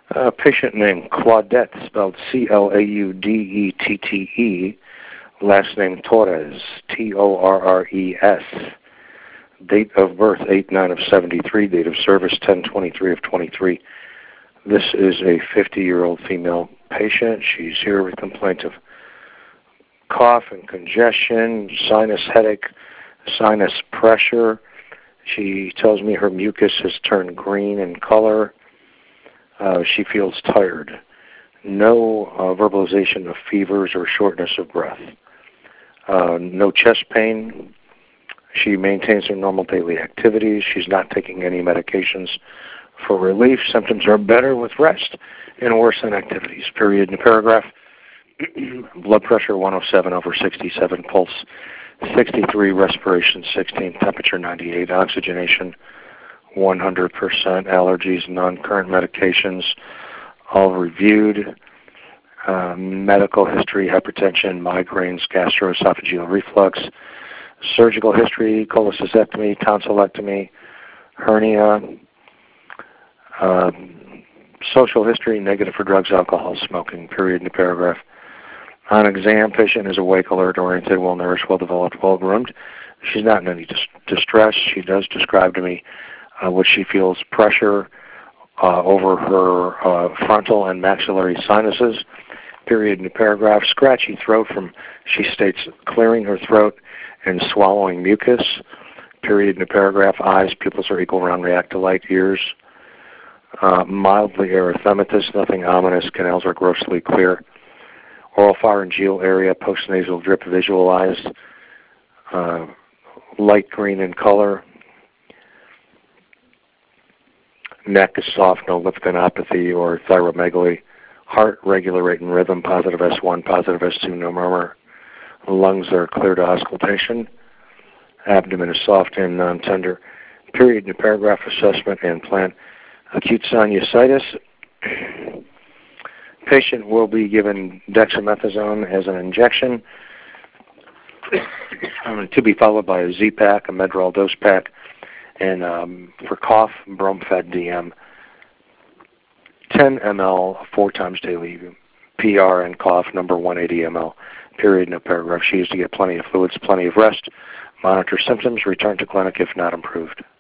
A patient named Claudette, spelled Clauddette, last name Torres, Torres. Date of birth 8/9 of 73, date of service 10/23 of 23. This is a 50-year-old female patient. She's here with complaint of cough and congestion, sinus headache, sinus pressure. She tells me her mucus has turned green in color. She feels tired. No verbalization of fevers or shortness of breath. No chest pain. She maintains her normal daily activities. She's not taking any medications for relief. Symptoms are better with rest and worse in activities. Period in the paragraph. Blood pressure 107/67, pulse 63, respiration 16, temperature 98, oxygenation 100%, allergies, non-current medications, all reviewed. Medical history, hypertension, migraines, gastroesophageal reflux, surgical history, cholecystectomy, tonsillectomy, hernia, social history, negative for drugs, alcohol, smoking, period in the paragraph. On exam, patient is awake, alert, oriented, well-nourished, well-developed, well-groomed. She's not in any distress. She does describe to me what she feels pressure over her frontal and maxillary sinuses, period in the paragraph. Scratchy throat from, she states, clearing her throat and swallowing mucus, period in the paragraph. Eyes, pupils are equal, round, react to light. Ears, mildly erythematous, nothing ominous. Canals are grossly clear. Oral pharyngeal area, postnasal drip visualized, light green in color. Neck is soft, no lymphadenopathy or thyromegaly. Heart regular rate and rhythm, positive S1, positive S2, no murmur. Lungs are clear to auscultation. Abdomen is soft and non-tender. Period in the paragraph. Assessment and plan. Acute sinusitis. Patient will be given dexamethasone as an injection to be followed by a Z-Pak, a Medrol dose pack, and for cough, Bromfed DM, 10 ml 4 times daily, PR and cough, number 180 ml, period in a paragraph. She is to get plenty of fluids, plenty of rest, monitor symptoms, return to clinic if not improved.